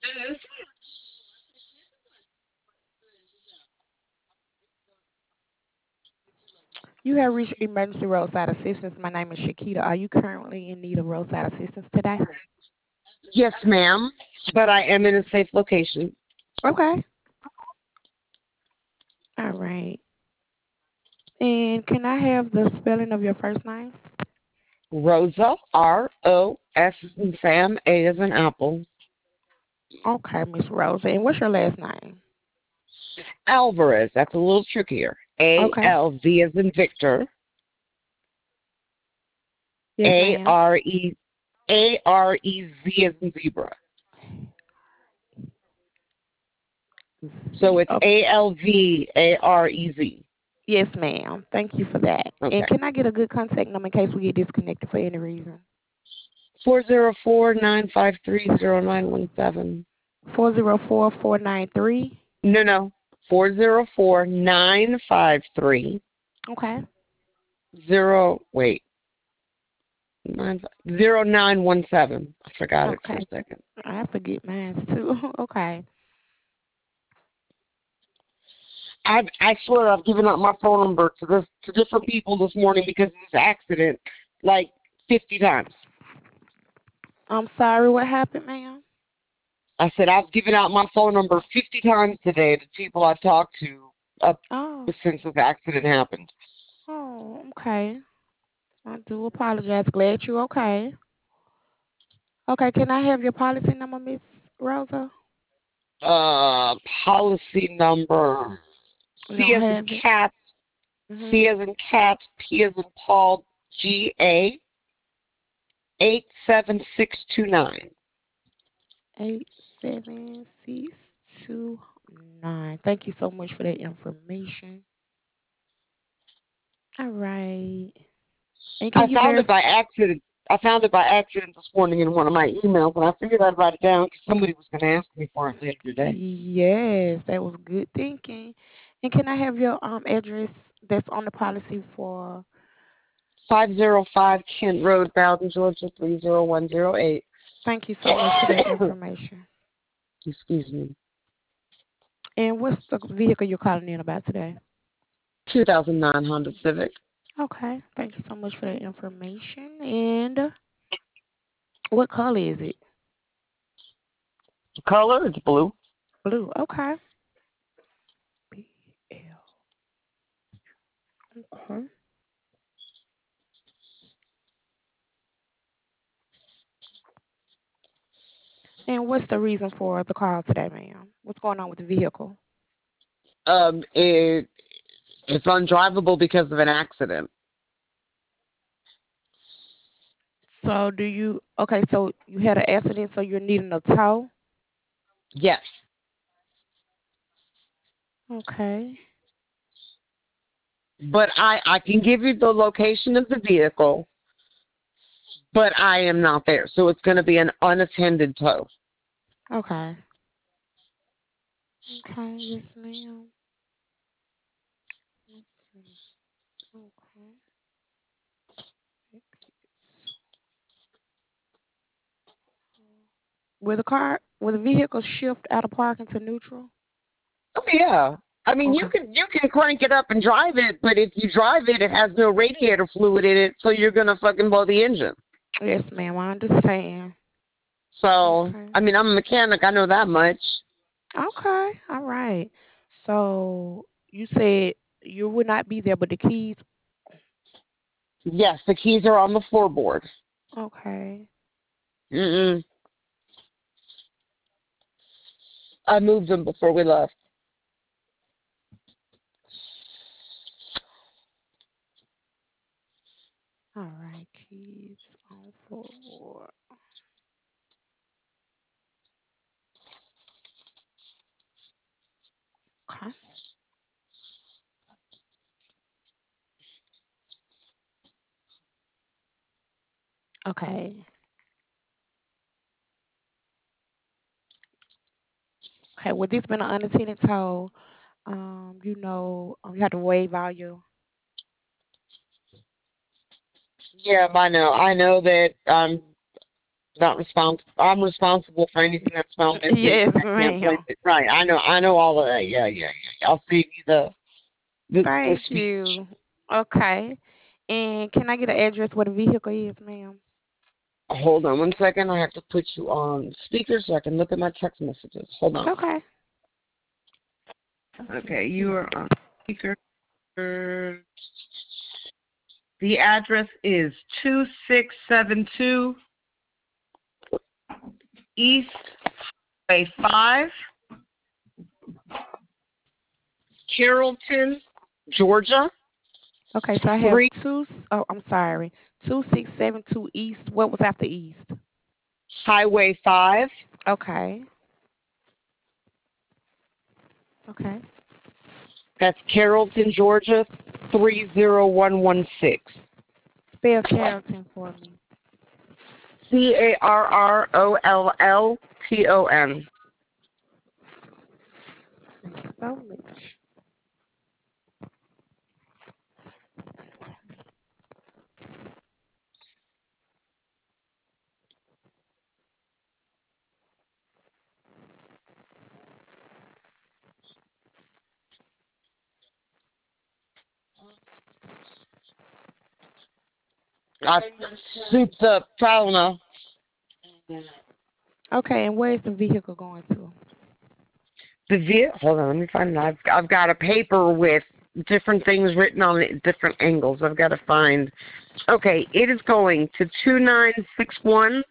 You have reached emergency roadside assistance. My name is Shakita. Are you currently in need of roadside assistance today? Yes, ma'am. But I am in a safe location. Okay. All right. And can I have the spelling of your first name? Rosa, R-O-S as in Sam, A as in Apple. Okay, Miss Rosa. And what's your last name? Alvarez, that's a little trickier. Okay. A-L-V as in Victor, Yes, ma'am. A-R-E, A-R-E-Z as in Zebra. So it's Okay. A-L-V-A-R-E-Z. Yes, ma'am. Thank you for that. And Okay. can I get a good contact number in case we get disconnected for any reason? 404-953-0917. 404493. No. 404-953-0, Okay. wait, 0917. I forgot it for a Okay. second. I forget mine too. Okay. I swear I've given out my phone number to different people this morning because of this accident like 50 times. I'm sorry, what happened, ma'am? I said I've given out my phone number 50 times today to people I've talked to up Oh. since this accident happened. Oh, okay. I do apologize. Glad you okay. Okay, can I have your policy number, Miss Rosa? Uh, Policy number You C don't as in have it. cat, Mhm. C as in cat, P as in Paul, GA 87629. 87629. Thank you so much for that information. All right. And I can you found it verify? by accident. I found it by accident this morning in one of my emails, and I figured I'd write it down because somebody was going to ask me for it later today. Yes, that was good thinking. And can I have your address that's on the policy for? 505 Kent Road, Bowden, Georgia 30108. Thank you so much for that information. Excuse me. And what's the vehicle you're calling in about today? 2009 Honda Civic. Okay, thank you so much for that information. And what color is it? Color, it's blue. Blue. Okay. BL. Okay. And what's the reason for the call today, ma'am? What's going on with the vehicle? It, it's undrivable because of an accident. So do you? Okay, so you had an accident, so you're needing a tow. Yes. Okay. But I can give you the location of the vehicle, but I am not there. So it's going to be an unattended tow. Okay. Okay. Yes, ma'am. Let's see. Okay. Will the vehicle shift out of park into neutral? Oh, yeah. I mean, Okay. you can crank it up and drive it, but if you drive it, it has no radiator fluid in it, so you're gonna fucking blow the engine. Yes, ma'am. I understand. So, Okay. I mean, I'm a mechanic. I know that much. Okay. All right. So you said you would not be there, but the keys. Yes, the keys are on the floorboard. Okay. Mm-mm. I moved them before we left. All right. Keys on floorboard. Okay. Okay. Okay. With this been an unattended tow, you have to waive all your. Yeah, I know. I know that. Not responsible. I'm responsible for anything that's found missing. Yes, I can't place ma'am. it. Right. I know all of that. Yeah, yeah, yeah. I'll save you the Thank speech. you. Okay. And can I get an address where the vehicle is, ma'am? Hold on 1 second. I have to put you on speaker so I can look at my text messages. Hold on. Okay. Okay, you are on speaker. The address is 2672 East Highway 5, Carrollton, Georgia. Okay, so I have 3 oh, I'm sorry. 2672 East. What was after East? Highway 5. Okay. Okay. That's Carrollton, Georgia, 30116. Spell Carrollton for me. Carrollton. Thank you so much. I souped up. I don't know. Okay, and where is the vehicle going to? Hold on, let me find it. I've got a paper with different things written on it, different angles. I've got to find. Okay, it is going to 2961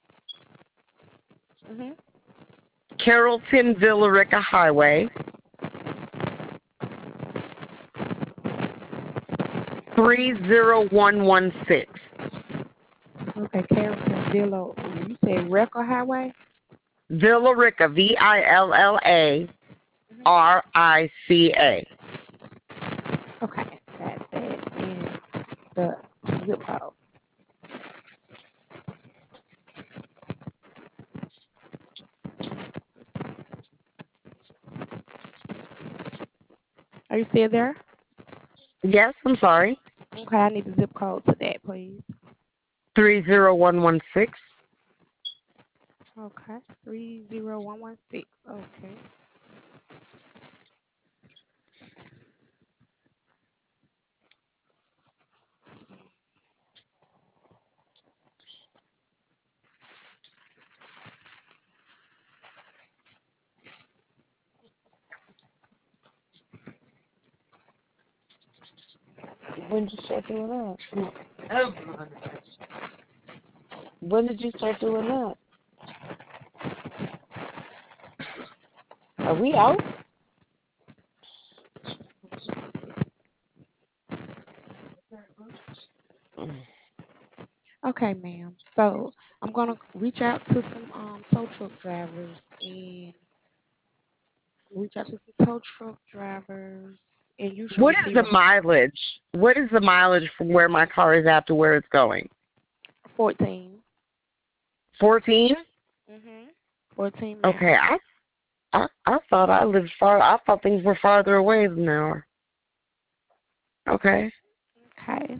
Mhm. Carrollton Villa Rica Highway, 30116. Okay, Carrollton Villa. You said Record Highway? Villa Rica, VILLARICA. Okay, got that in the zip code. Are you still there? Yes, I'm sorry. Okay, I need the zip code to that, please. 30116. Okay, 30116. Okay. When did you start doing that? When did you start doing that? Are we out? Okay, ma'am. So I'm gonna reach out to some tow truck drivers and you should What is receive the a mileage? What is the mileage from where my car is at to where it's going? 14. 14? Mhm. 14 Okay, miles. I thought I lived far. I thought things were farther away than they are. Okay. Okay.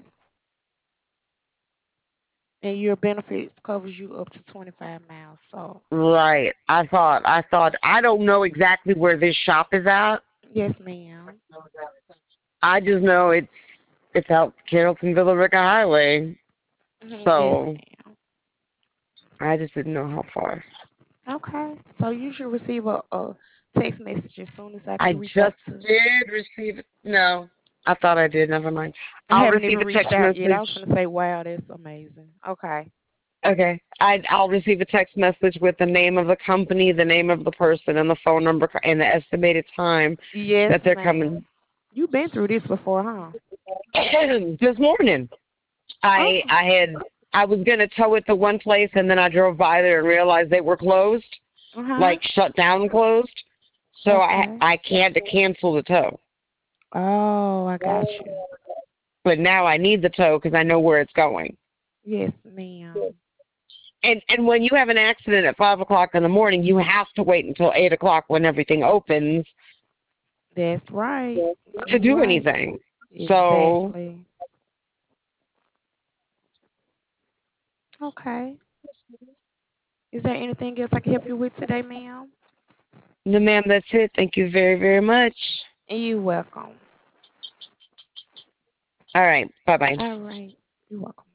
And your benefits covers you up to 25 miles. So Right. I don't know exactly where this shop is at. yes, ma'am. I just know it's out Carrollton Villa Rica Highway. Yes, So ma'am. I just didn't know how far. Okay. So you should receive a text message as soon as I I can reach just out to. did receive it. No. I thought I did, never mind. I I'll haven't receive even a reached text out yet. I message. was gonna say, wow, that's amazing. Okay. Okay. I'll receive a text message with the name of the company, the name of the person, and the phone number and the estimated time that Yes, they're coming. ma'am. You've been through this before, huh? This morning, I Oh. I had I was gonna tow it to one place, and then I drove by there and realized they were closed, Uh-huh. like shut down and closed. So Okay. I can't cancel the tow, Oh, I got you. but now I need the tow because I know where it's going. Yes, ma'am. And when you have an accident at 5 o'clock in the morning, you have to wait until 8 o'clock when everything opens That's right. to You're do right. anything. So Exactly. Okay. Is there anything else I can help you with today, ma'am? No, ma'am, that's it. Thank you very, very much. You're welcome. All right. Bye bye. All right. You're welcome.